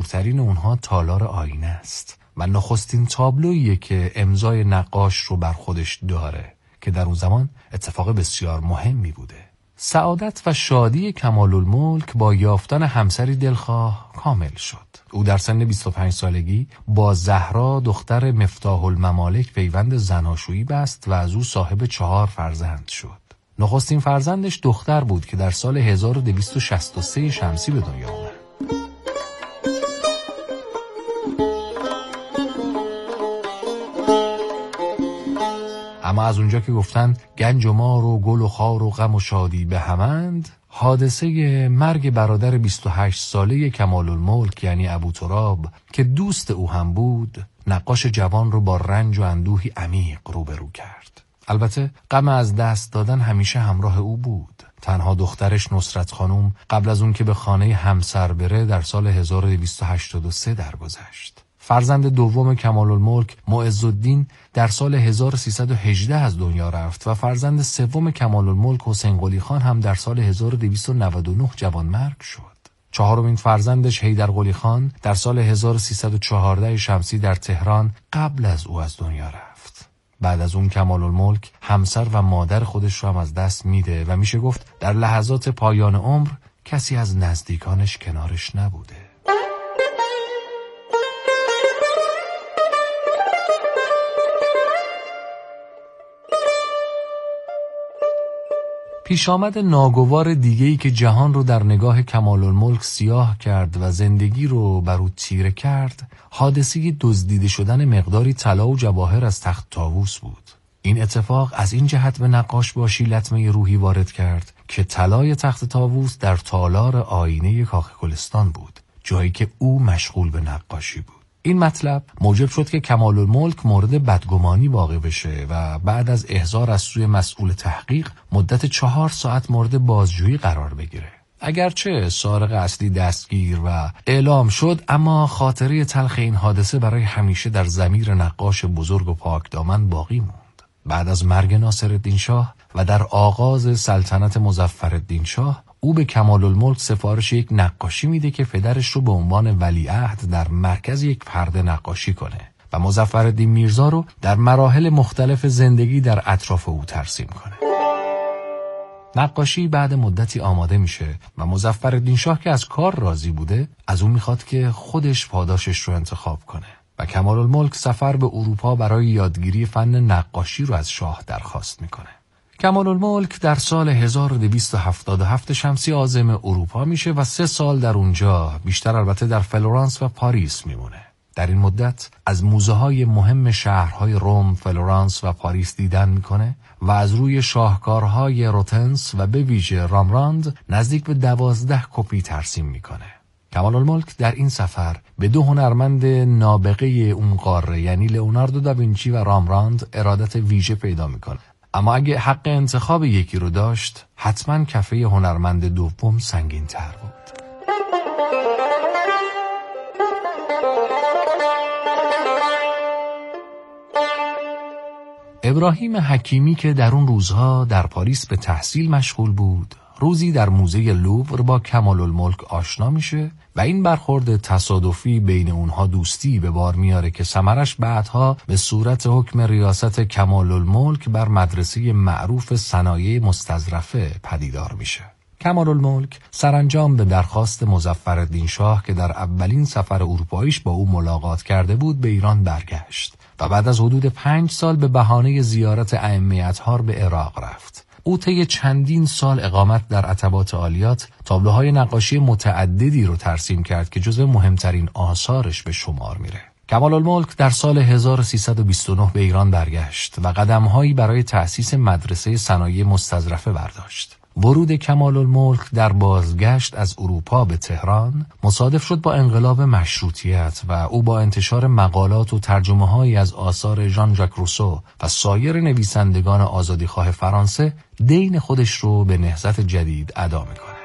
مشهورترین اونها تالار آینه است و نخستین تابلویی که امضای نقاش رو بر خودش داره که در اون زمان اتفاق بسیار مهمی بوده. سعادت و شادی کمال‌الملک با یافتن همسری دلخواه کامل شد. او در سن 25 سالگی با زهرا دختر مفتاح الممالک پیوند زناشویی بست و از او صاحب 4 فرزند شد. نخستین فرزندش دختر بود که در سال 1263 شمسی به دنیا آمد. اما از اونجا که گفتن گنج و مار و گل و خار و غم و شادی به همند، حادثه مرگ برادر 28 ساله کمال‌الملک یعنی ابوتراب که دوست او هم بود، نقاش جوان رو با رنج و اندوهی عمیق روبرو کرد. البته غم از دست دادن همیشه همراه او بود. تنها دخترش نصرت خانم قبل از اون که به خانه همسر بره در سال 1283 درگذشت. فرزند دوم کمال‌الملک معزالدین در سال 1318 از دنیا رفت و فرزند سوم کمال‌الملک حسین قلی خان هم در سال 1299 جوانمرگ شد. چهارمین فرزندش حیدر قلی خان در سال 1314 شمسی در تهران قبل از او از دنیا رفت. بعد از اون کمال‌الملک همسر و مادر خودش رو هم از دست میده و میشه گفت در لحظات پایان عمر کسی از نزدیکانش کنارش نبوده. پیش آمد ناگوار دیگه‌ای که جهان رو در نگاه کمال‌الملک سیاه کرد و زندگی رو بر او تیره کرد، حادثه دزدیده شدن مقداری طلا و جواهر از تخت طاووس بود. این اتفاق از این جهت به نقاش باشی لطمه روحی وارد کرد که طلای تخت طاووس در تالار آینه کاخ گلستان بود، جایی که او مشغول به نقاشی بود. این مطلب موجب شد که کمال‌الملک مورد بدگمانی واقع بشه و بعد از احضار از سوی مسئول تحقیق مدت 4 ساعت مورد بازجویی قرار بگیره. اگرچه سارق اصلی دستگیر و اعلام شد، اما خاطره تلخ این حادثه برای همیشه در ضمیر نقاش بزرگ و پاکدامن باقی موند. بعد از مرگ ناصرالدین شاه و در آغاز سلطنت مظفرالدین شاه، او به کمال‌الملک سفارش یک نقاشی میده که پدرش رو به عنوان ولیعهد در مرکز یک پرده نقاشی کنه و مظفرالدین میرزا رو در مراحل مختلف زندگی در اطراف او ترسیم کنه. نقاشی بعد مدتی آماده میشه و مظفرالدین شاه که از کار راضی بوده از اون میخواد که خودش پاداشش رو انتخاب کنه و کمال‌الملک سفر به اروپا برای یادگیری فن نقاشی رو از شاه درخواست میکنه. کمال‌الملک در سال 1277 شمسی عازم اروپا میشه و 3 سال در اونجا، بیشتر البته در فلورانس و پاریس میمونه. در این مدت از موزه‌های مهم شهرهای روم، فلورانس و پاریس دیدن میکنه و از روی شاهکارهای روتنس و به ویژه رامبراند نزدیک به 12 کپی ترسیم میکنه. کمال‌الملک در این سفر به 2 هنرمند نابغه اون قاره یعنی لئوناردو داوینچی و رامبراند ارادت ویژه پیدا میکنه. اما اگه حق انتخاب یکی رو داشت، حتما کفه هنرمند دوم سنگین تر بود. ابراهیم حکیمی که در اون روزها در پاریس به تحصیل مشغول بود، روزی در موزه لوور با کمال‌الملک آشنا میشه و این برخورد تصادفی بین اونها دوستی به بار میاره که ثمرش بعدها به صورت حکم ریاست کمال‌الملک بر مدرسه معروف صنایع مستظرفه پدیدار میشه. کمال‌الملک سرانجام به درخواست مظفرالدین شاه که در اولین سفر اروپاییش با او ملاقات کرده بود به ایران برگشت و بعد از حدود 5 سال به بهانه زیارت ائمه اطهار به عراق رفت. او طی چندین سال اقامت در عتبات عالیات تابلوهای نقاشی متعددی رو ترسیم کرد که جزو مهمترین آثارش به شمار میره. کمال‌الملک در سال 1329 به ایران برگشت و قدم‌هایی برای تأسیس مدرسه صنایع مستظرفه برداشت. ورود کمال‌الملک در بازگشت از اروپا به تهران مصادف شد با انقلاب مشروطیت و او با انتشار مقالات و ترجمه‌هایی از آثار ژان ژاک روسو و سایر نویسندگان آزادیخواه فرانسه دین خودش رو به نهضت جدید ادا می‌کنه.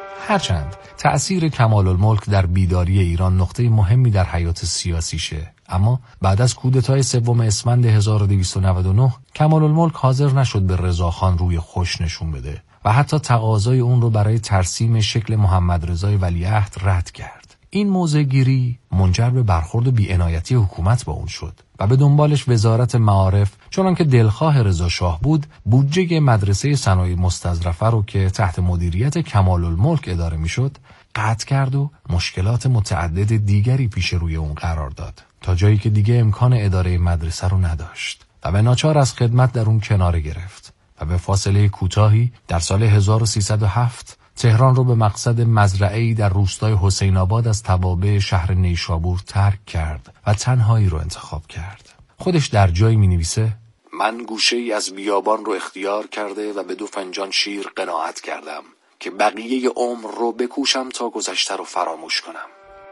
هرچند تأثیر کمال‌الملک در بیداری ایران نقطه مهمی در حیات سیاسیشه، اما بعد از کودتای 3 اسفند 1299 کمال‌الملک حاضر نشد به رضاخان روی خوش نشون بده و حتی تقاضای اون رو برای ترسیم شکل محمد رضای ولیعهد رد کرد. این موضع‌گیری منجر به برخورد بی‌عنایتی حکومت با اون شد و به دنبالش وزارت معارف، چون که دلخواه رضا شاه بود، بودجه مدرسه صنایع مستظرفه رو که تحت مدیریت کمال‌الملک اداره میشد قطع کرد و مشکلات متعدد دیگری پیش روی اون قرار داد، تا جایی که دیگه امکان اداره مدرسه رو نداشت و به ناچار از خدمت در اون کناره گرفت و به فاصله کوتاهی در سال 1307 تهران رو به مقصد مزرعه‌ای در روستای حسین آباد از توابع شهر نیشابور ترک کرد و تنهایی رو انتخاب کرد. خودش در جایی می‌نویسه: من گوشه‌ای از بیابان رو اختیار کرده و به 2 فنجان شیر قناعت کردم که بقیه عمر رو بکوشم تا گذشته رو فراموش کنم.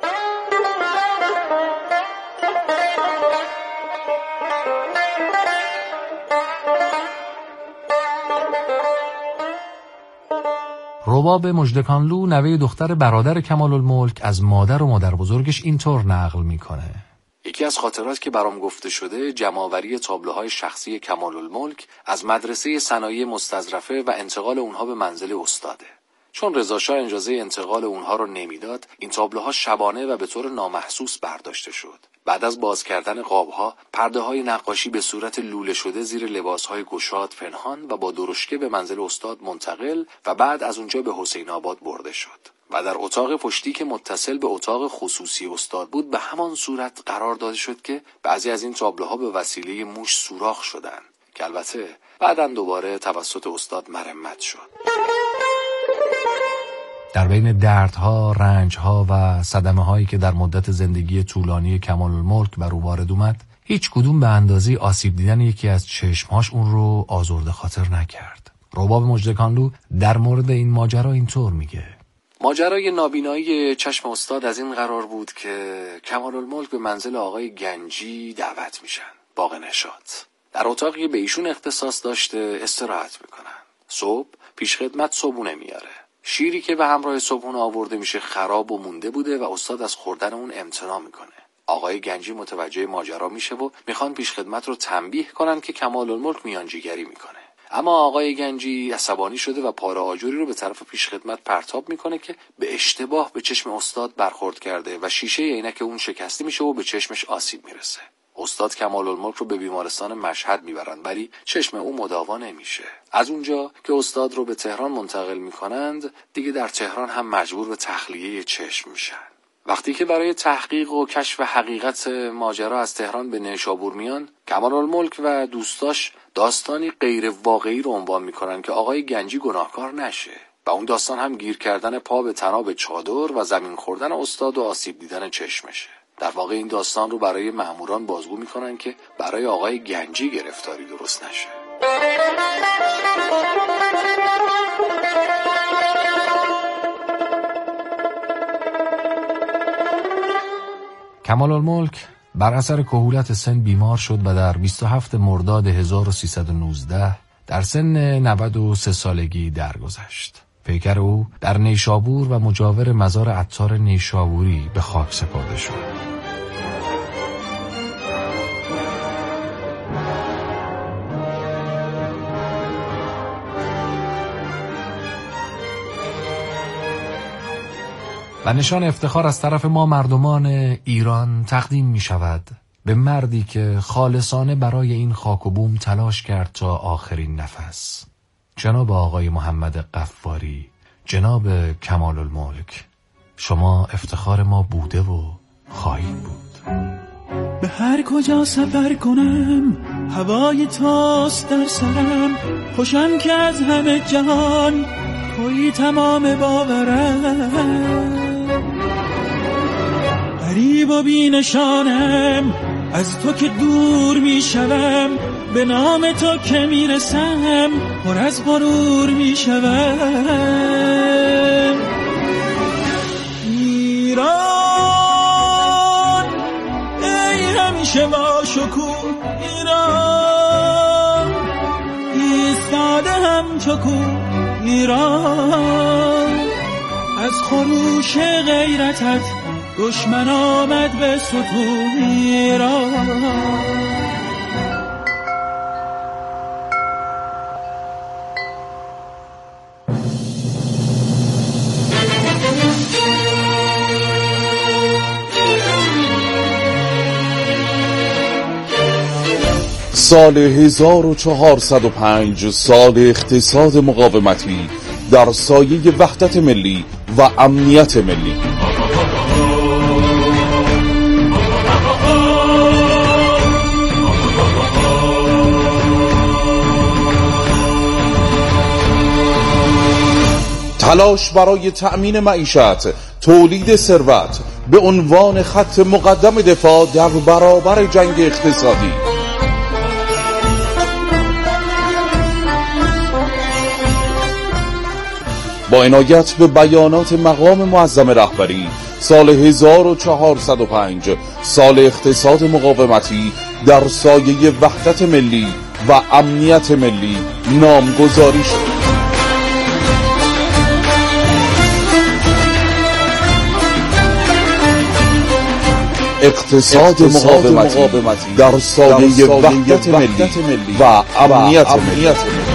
رباب مژدکانلو نوه دختر برادر کمال‌الملک از مادر و مادر بزرگش اینطور نقل میکنه: یکی از خاطرات که برام گفته شده جمع‌آوری تابلوهای شخصی کمال‌الملک از مدرسه صنایع مستظرفه و انتقال اونها به منزل استاده. چون رضا شاه اجازه انتقال اونها رو نمیداد، این تابلوها شبانه و به طور نامحسوس برداشته شد. بعد از باز کردن قاب‌ها، پرده‌های نقاشی به صورت لوله شده زیر لباس‌های گشاد پنهان و با درشکه به منزل استاد منتقل و بعد از اونجا به حسین آباد برده شد و در اتاق پشتی که متصل به اتاق خصوصی استاد بود به همان صورت قرار داده شد که بعضی از این تابلوها به وسیله موش سوراخ شدند که البته بعداً دوباره توسط استاد مرمت شد. در بین دردها، رنجها و صدمه‌هایی که در مدت زندگی طولانی کمال‌الملک بر او وارد اومد، هیچ کدوم به اندازه آسیب دیدن یکی از چشمهاش اون رو آزرده خاطر نکرد. رباب مژدکانلو در مورد این ماجرا اینطور میگه: ماجرای نابینایی چشم استاد از این قرار بود که کمال‌الملک به منزل آقای گنجی دعوت میشن، باغ نشاط. در اتاقی به ایشون اختصاص داشته استراحت میکنن. صبح پیشخدمت صبحونه میاره. شیری که به همراه صبحونه آورده میشه خراب و مونده بوده و استاد از خوردن اون امتناع میکنه. آقای گنجی متوجه ماجرا میشه و میخوان پیشخدمت رو تنبیه کنن که کمال‌الملک میانجیگری میکنه. اما آقای گنجی عصبانی شده و پاره آجری رو به طرف پیشخدمت پرتاب میکنه که به اشتباه به چشم استاد برخورد کرده و شیشه عینک اون شکسته میشه و به چشمش آسیب میرسه. استاد کمال‌الملک رو به بیمارستان مشهد میبرن ولی چشم او مداوا نمیشه. از اونجا که استاد رو به تهران منتقل میکنند، دیگه در تهران هم مجبور به تخلیه چشم میشن. وقتی که برای تحقیق و کشف حقیقت ماجرا از تهران به نیشابور میان، کمال‌الملک و دوستاش داستانی غیر واقعی رو عنوان میکنن که آقای گنجی گناهکار نشه و اون داستان هم گیر کردن پا به طناب چادر و زمین خوردن استاد و آسیب دیدن چشمشه. در واقع این داستان رو برای مأموران بازگو میکنن که برای آقای گنجی گرفتاری درست نشه. کمال‌الملک بر اثر کهولت سن بیمار شد و در 27 مرداد 1319 در سن 93 سالگی درگذشت. پیکر او در نیشابور و مجاور مزار عطار نیشابوری به خاک سپرده شد. و نشان افتخار از طرف ما مردمان ایران تقدیم می شود به مردی که خالصانه برای این خاک و بوم تلاش کرد تا آخرین نفس. جناب آقای محمد قفاری، جناب کمال‌الملک، شما افتخار ما بوده و خواهید بود. به هر کجا سفر کنم هوای توست در سرم، خوشم که از همه جهان توی تمام باورم. غریب و بی نشانم از تو که دور می شوم، به نام تو که می رسم پر از غرور می شوم. ایران ای همیشه با شکوه، ایران ایستاده همچو کوه، ایران از خروش غیرتت دشمن آمد به ستون ایران. سال 1405 سال اقتصاد مقاومتی در سایه وحدت ملی و امنیت ملی. تلاش برای تأمین معیشت، تولید ثروت به عنوان خط مقدم دفاع در برابر جنگ اقتصادی. با عنایت به بیانات مقام معظم رهبری، سال 1405 سال اقتصاد مقاومتی در سایه وحدت ملی و امنیت ملی نامگذاری شد. اقتصاد مقاومتی در سایه وحدت ملی و امنیت ملی.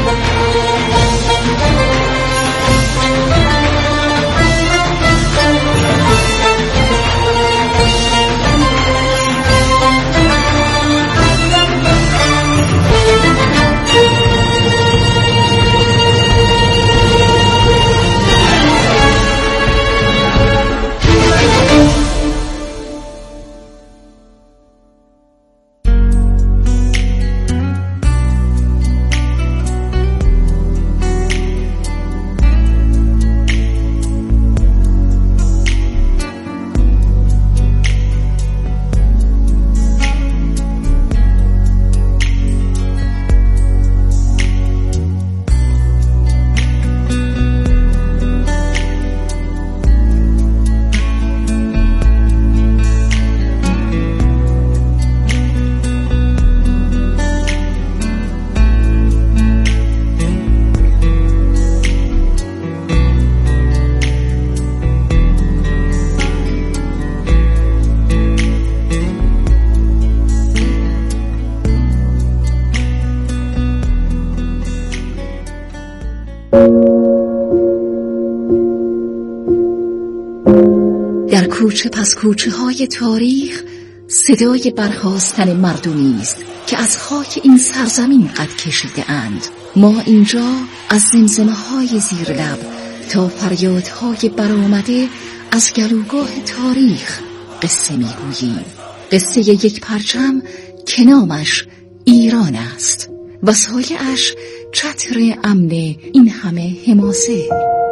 در کوچه پس کوچه های تاریخ صدای برخاستن مردمی است که از خاک این سرزمین قد کشیده اند. ما اینجا از زمزمه های زیر لب تا فریادهای برآمده از گلوگاه تاریخ قصه میگوییم. قصه یک پرچم که نامش ایران است و سایه‌اش چتر امن این همه حماسه.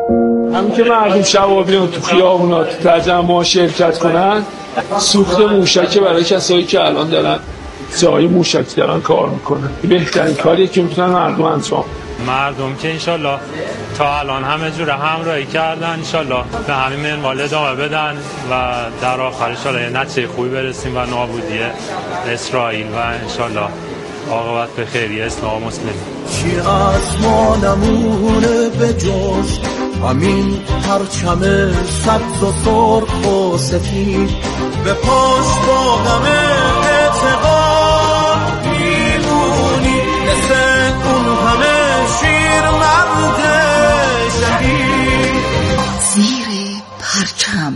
همین که مردم شب بیان تو خیابونا تو تجمع شرکت کنن، سوخت موشک برای کسایی که الان دارن جای موشکی دارن کار میکنن، بهترین کاریه که میتونن مردم انجام. مردم که انشالله تا الان همه جور همراهی کردن، انشالله به همین منوال ادامه بدن و در آخر انشالله یه نتیجه خوبی برسیم و نابودی اسرائیل و انشالله عاقبت به خیری اسلام و مسلمین. چی از ما نمونه به جز همین پرچم سبز و سرخ و سفید، به پاش با غم اعتقاد میمونی مثل اون همه شیر مرد شهید. زیر پرچم.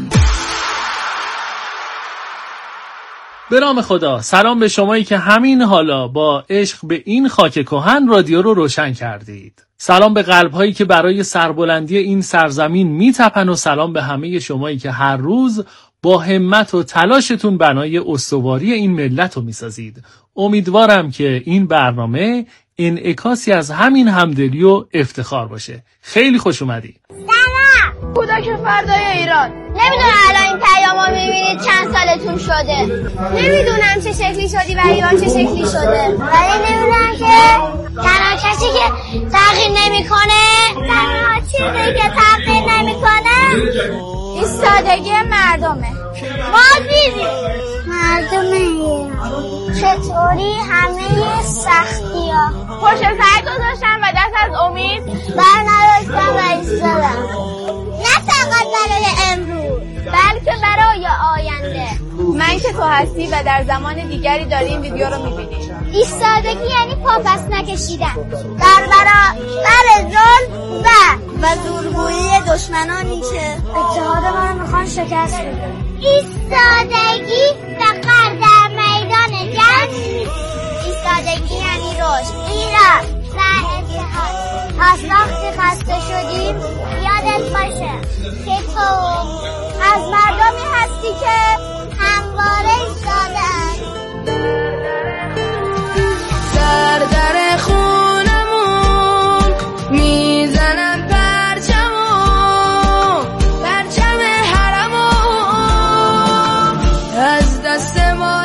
به نام خدا. سلام به شمایی که همین حالا با عشق به این خاک کهن رادیو رو روشن کردید. سلام به قلب‌هایی که برای سربلندی این سرزمین میتپن و سلام به همه شمایی که هر روز با همت و تلاشتون بنای استواری این ملت رو میسازید. امیدوارم که این برنامه انعکاسی از همین همدلی و افتخار باشه. خیلی خوش اومدی. کودک فردای ایران. نمیدونم الان این پیامو میبینید چند سالتون شده. نمیدونم چه شکلی شدی و ایران چه شکلی شده. ولی نمیدونم که تنها کسی که تغییر نمیکنه، تنها چیزی که تغییر نمیکنه ایستادگی مردمه. ما دیدیم مردم ایران چطوری همه سختی ها پشت سر گذاشتن و دست از امید بر نداشتن و ایستادن. نه فقط برای امروز، بلکه برای آینده. من که تو هستی و در زمان دیگری داری این ویدیو رو میبینی. ایستادگی یعنی پاپس نکشیدن در برابر ظلم و زورگویی دشمنانی که اتحاد ما رو میخوان شکست بدن. ایستادگی فقط در میدان جنگ نیست. ایستادگی یعنی رشد، ایران و اتحاد. از وقتی خسته شدیم یادت باشه که تو از مردمی هستی که همواره ایستادن. در خونمون میزنن پرچم حرمون، از دست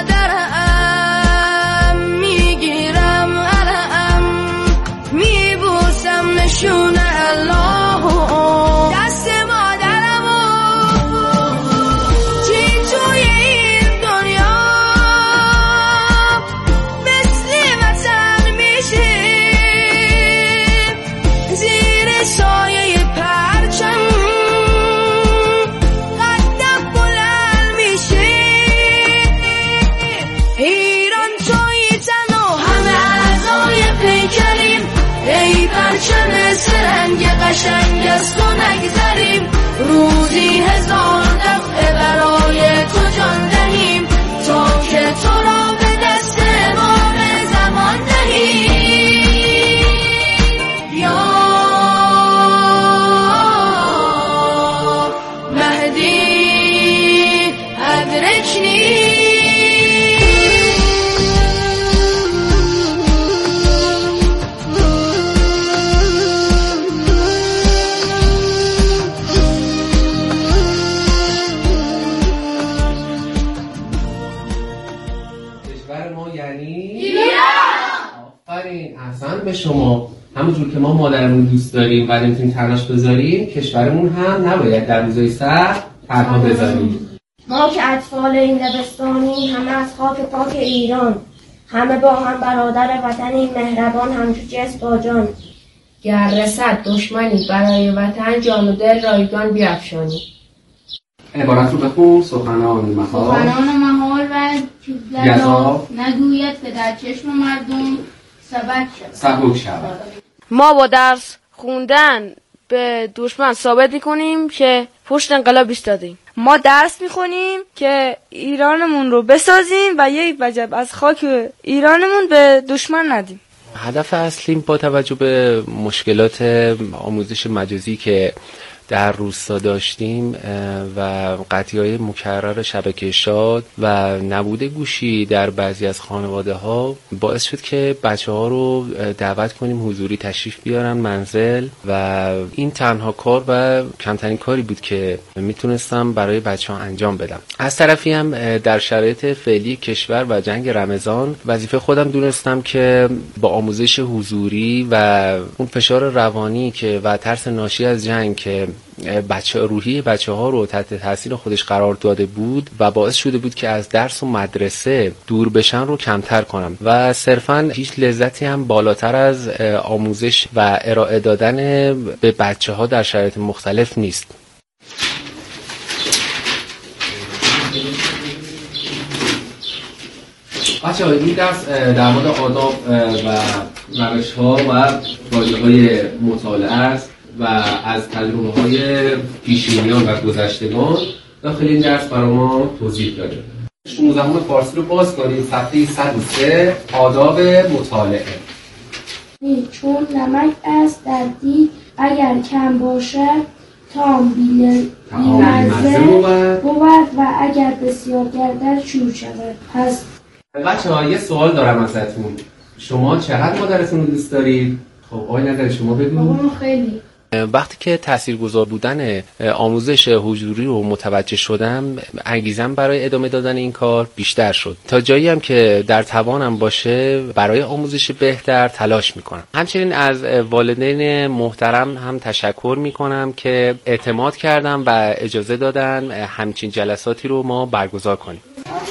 مادرم میگیرم علم، میبوسم نشون الله دست مادرمون. چی توی این دنیا مثل وطن میشه، زیر سایه پرچم قدم بلند میشه. ایران توی تن و همه اعضای پیکریم، ای پرچم سرنگ قشنگ از تو نگذریم. روزی 1000 دفعه برای تو جان دهیم، تا که تو را به دست ما به زمان دهیم. یا مهدی ادرکنی. کشور ما یعنی آفرین، احسن به شما. همونجور که ما مادرمون دوست داریم و نمیتونیم تنهاش بذاریم، کشورمون هم نباید در روزای سخت تنها بذاریم. ما که اطفال این دبستانی، همه از خاک پاک ایران، همه با هم برادر وطنی مهربان، همچو جسم با جان. گر رسد دشمنی برای وطن، جان و دل رایگان بیفشانی. عبارت رو بخون. سخنان محال و گزاف نگوید که در چشم مردم سبک شود. ما با درس خوندن به دشمن ثابت میکنیم که پشت انقلاب ایستادیم. ما درس میخونیم که ایرانمون رو بسازیم و یک وجب از خاک ایرانمون به دشمن ندیم. هدف اصلی با توجه به مشکلات آموزش مجازی که در روستا داشتیم و قطعی‌های مکرر شبکه شاد و نبود گوشی در بعضی از خانواده ها باعث شد که بچه ها رو دعوت کنیم حضوری تشریف بیارن منزل و این تنها کار و کمترین کاری بود که میتونستم برای بچه ها انجام بدم. از طرفی هم در شرایط فعلی کشور و جنگ رمضان وظیفه خودم دونستم که با آموزش حضوری و اون فشار روانی که و ترس ناشی از جنگ که روحی بچه ها رو تحت تاثیر خودش قرار داده بود و باعث شده بود که از درس و مدرسه دور بشن رو کمتر کنم و صرفاً هیچ لذتی هم بالاتر از آموزش و ارائه دادن به بچه ها در شرایط مختلف نیست. بچه ها این درس در مورد آداب و روش ها و واژه های مطالعه است و از تجربه های پیشینیان و گذشتگان داخل این درس برای ما توضیح داده. 16 فارسی رو باز کنید، صفحه 103 آداب مطالعه. چون نمک است در دیگ اگر کم باشد تام بی‌مزه بود و اگر بسیار گردد شور شود. پس بچه ها یه سوال دارم ازتون، شما چقدر مادرتون رو دوست دارید؟ خب آقای نظر شما بگو. خیلی. وقتی که تاثیرگذار بودن آموزش حضوری رو متوجه شدم، انگیزم برای ادامه دادن این کار بیشتر شد. تا جایی هم که در توانم باشه برای آموزش بهتر تلاش میکنم. همچنین از والدین محترم هم تشکر میکنم که اعتماد کردن و اجازه دادن همچین جلساتی رو ما برگزار کنیم.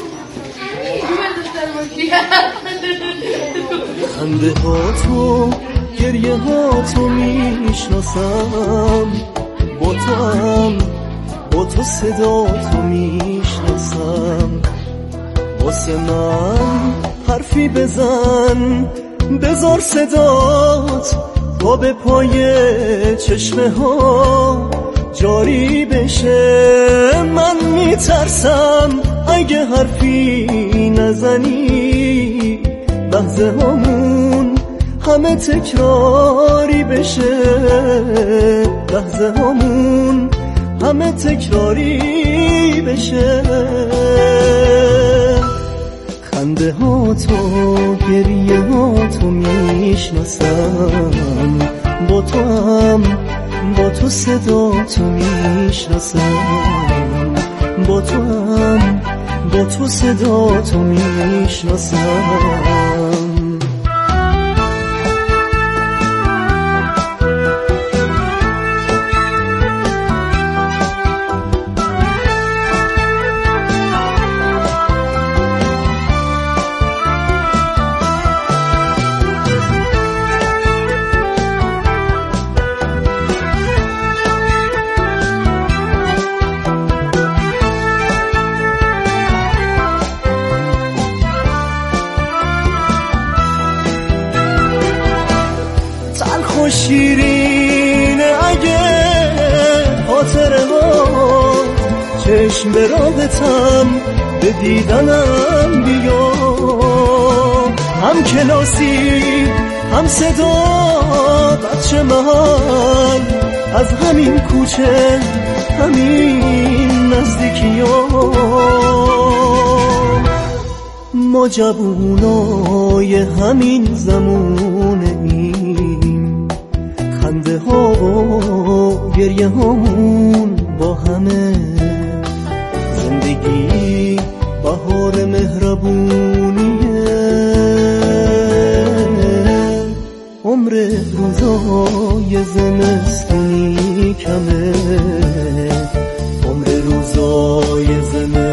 خنده ها تو گریه ها تو میشناسم، با تو هم با تو صدا تو میشناسم. واسه من حرفی بزن، بذار صدات تا به پای چشمه ها جاری بشه. من میترسم اگه حرفی نزنی لحظه هامون همه تکراری بشه. لحظه هامون همه تکراری بشه. خنده ها تو گریه ها تو میشناسم. با تو هم با تو صدا تو میشناسم. با تو هم با تو صدا تو میشناسم. شیرینه اگه خاطره ها چشم به رابطم به دیدنم بیا. هم کلاسی هم صدا بچه محل از همین کوچه همین نزدیکی ها. ما جوونای همین زمونیم، خنده ها و گریه هامون با همه. زندگی بهار مهربونیه، عمر روزای زمستونی کمه. عمر روزای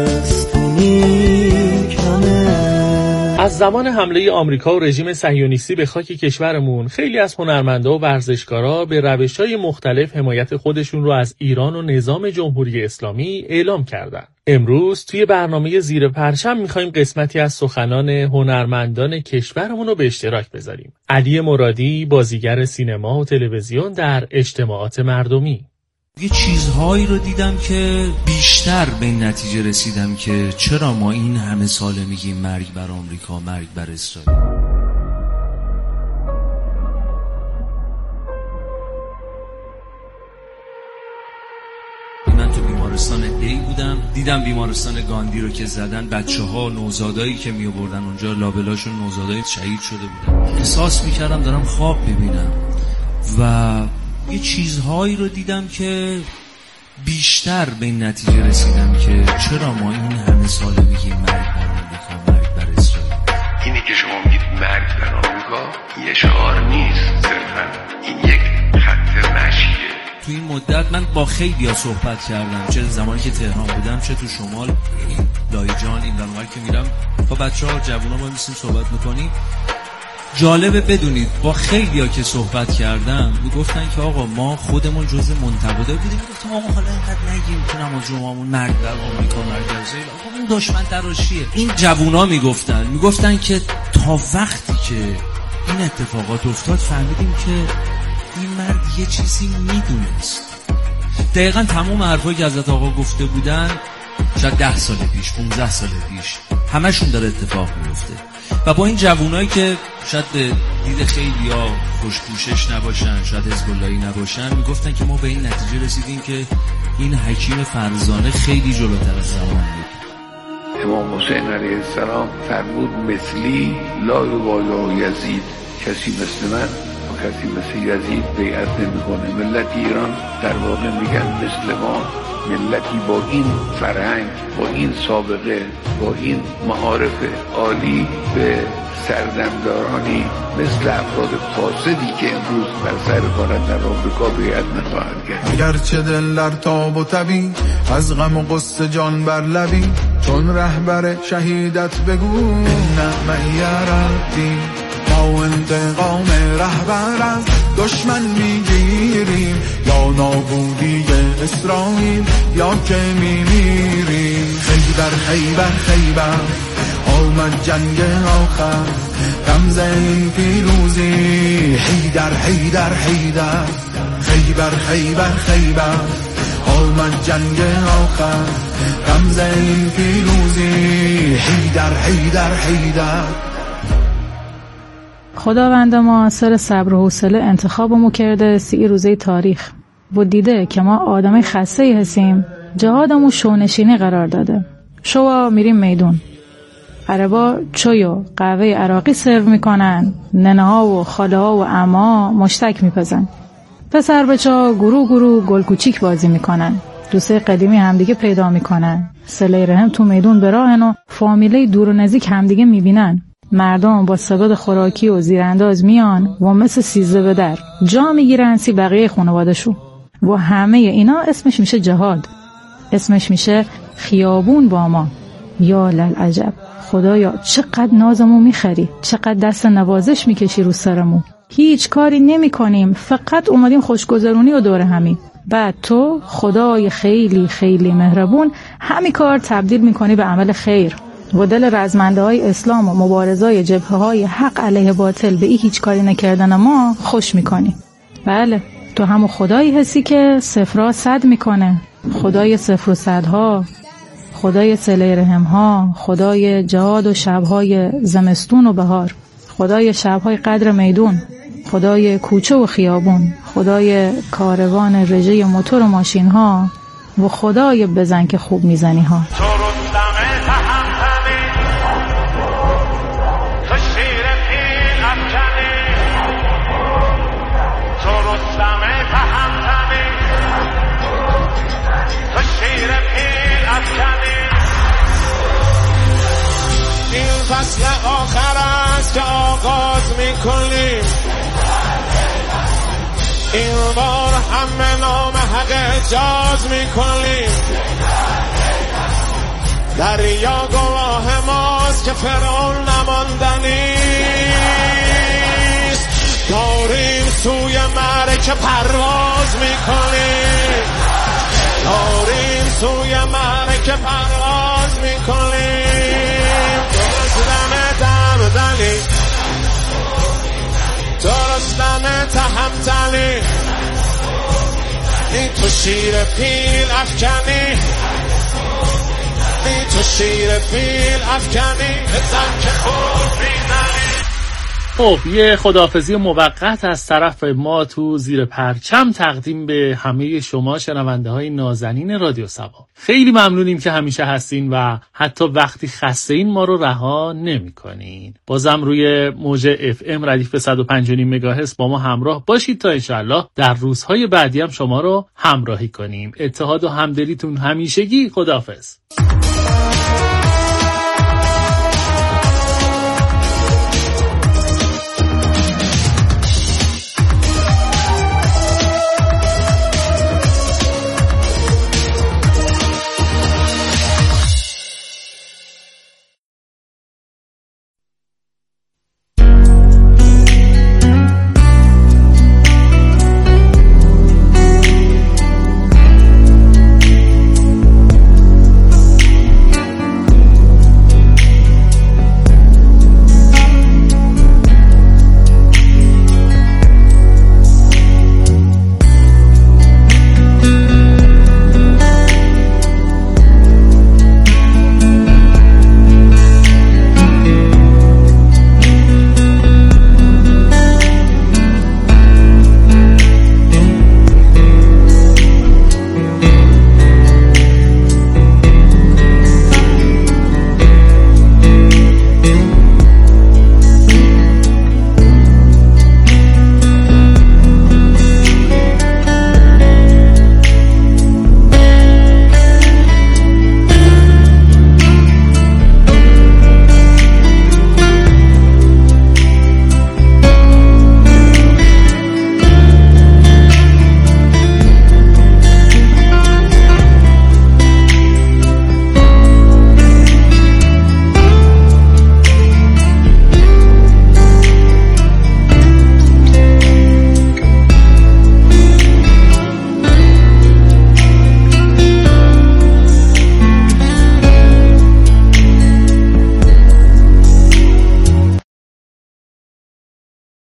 زمستونی کمه. از زمان حمله آمریکا و رژیم صهیونیستی به خاک کشورمون خیلی از هنرمندا و ورزشکارا به روش‌های مختلف حمایت خودشون رو از ایران و نظام جمهوری اسلامی اعلام کردن. امروز توی برنامه زیر پرچم می‌خوایم قسمتی از سخنان هنرمندان کشورمون رو به اشتراک بذاریم. علی مرادی، بازیگر سینما و تلویزیون در اجتماعات مردمی. یه چیزهایی رو دیدم که بیشتر به این نتیجه رسیدم که چرا ما این همه ساله میگیم مرگ بر آمریکا، مرگ بر اسرائیل. من تو بیمارستان دی بودم، دیدم بیمارستان گاندی رو که زدن، بچه‌ها نوزادایی که میآوردن اونجا لابلاشون نوزادای شهید شده بودن. احساس میکردم دارم خواب ببینم و یه چیزهایی رو دیدم که بیشتر به این نتیجه رسیدم که چرا ما این همه ساله میگیم مرگ بر آمریکا، مرگ بر اسرائیل. اینی که شما میگید مرگ بر آمریکا یه شعار نیست، صرفا این یک خط مشیه. تو این مدت من با خیلیا صحبت کردم، چه زمانی که تهران بودم چه تو شمال، لایجان این ور که میرم با بچه‌ها جوونا ما میسیم صحبت میکنیم. جالبه بدونید با خیلیا که صحبت کردم میگفتن که آقا ما خودمون جزء منتقدا بودیم. گفتم آقا حالا اینقدر نگیم تو نماز جمعهمون مرگ در آمریکا، مرگ در اسرائیل، آقا اون دشمن تراشیه. این جوونا میگفتن که تا وقتی که این اتفاقات افتاد فهمیدیم که این مرد یه چیزی میدونست. دقیقاً تمام حرفایی که حضرت آقا گفته بودن شاید 10 سال پیش، 15 سال پیش همشون داره اتفاق میفته. و با این جوونایی که شاید دید خیلی یا خوشپوشش نباشن، شاید حزب‌اللهی نباشن، میگفتن که ما به این نتیجه رسیدیم که این حکیم فرزانه خیلی جلوتر از زمان بود. امام حسین علیه السلام فرمود مثلی لا یبالی یزید، کسی مثل من و کسی مثل یزید بیعت نمی‌کنه. ملت ایران در واقع میگن مثل ما، ملتی با این فرهنگ، با این سابقه، با این معارف عالی به سردمدارانی مثل افراد فاسدی که امروز بر سر کارند در آمریکا بیعت نخواهد کرد. گرچه دل در تاب و تبی، از غم و غصه جان بر لبی، چون رهبر شهیدت بگو نه معی ربی. با انتقام رهبر از دشمن میگیریم، یا نابودی اسرائیل یا که میمیریم. خیبر خیبر خیبر آمد جنگ آخر، رمز این پیروزی حیدر حیدر حیدر. خیبر خیبر خیبر آمد جنگ آخر، رمز این پیروزی حیدر حیدر حیدر. خداوند ما سر صبر و حوصله انتخابمو کرده 30 روزه تاریخ و دیده که ما آدمای خسته‌ای هستیم، جهادمو شونشینی قرار داده. شوا میریم میدون، عربا چای و قهوه عراقی سرو میکنن، ننه ها و خاله ها و عمه مشتک میپزن، پسر بچا گروه گل کوچیک بازی میکنن، دوستای قدیمی همدیگه پیدا میکنن، صله رحم تو میدون براهن و فامیله دور و نزدیک همدیگه میبینن. مردم با سبد خوراکی و زیرانداز میان و مثل سیزده به در جا میگیرن سی بقیه خانواده‌شو و همه اینا اسمش میشه جهاد، اسمش میشه خیابون با ما. یا للعجب، خدایا چقدر نازمو میخری، چقدر دست نوازش میکشی رو سرمون. هیچ کاری نمی کنیم، فقط اومدیم خوشگذرونی و دور همی. بعد تو خدای خیلی خیلی مهربون همین کار تبدیل میکنی به عمل خیر و دل رزمنده های اسلام و مبارزای جبهه های حق علیه باطل به این هیچ کاری نکردن ما خوش میکنی. بله، تو همون خدایی هستی که صفرها صد میکنه، خدای صفر و صدها، خدای صله رحم ها، خدای جهاد و شبهای زمستون و بهار، خدای شبهای قدر میدون، خدای کوچه و خیابون، خدای کاروان رژه موتور و ماشین ها و خدای بزن که خوب میزنی ها. فصل آخر است که آغاز میکنیم، این بار همه نام حق اجاز میکنیم. دریا گواه ماست که فرعون نماندنیست، داریم سوی معرکه پرواز میکنیم، داریم سوی معرکه پرواز میکنیم. درستم تهمتنی، این تو شیر پیل افکنی، این تو شیر پیل افکنی، بزن که خوب بیننی. خب یه خداحافظی موقت از طرف ما تو زیر پرچم تقدیم به همه شما شنونده های نازنین رادیو صبا. خیلی ممنونیم که همیشه هستین و حتی وقتی خسته این ما رو رها نمی کنین. بازم روی موج FM ردیف 105.5 مگاهرتز با ما همراه باشید تا انشالله در روزهای بعدی هم شما رو همراهی کنیم. اتحاد و همدلیتون همیشگی. خداحافظ.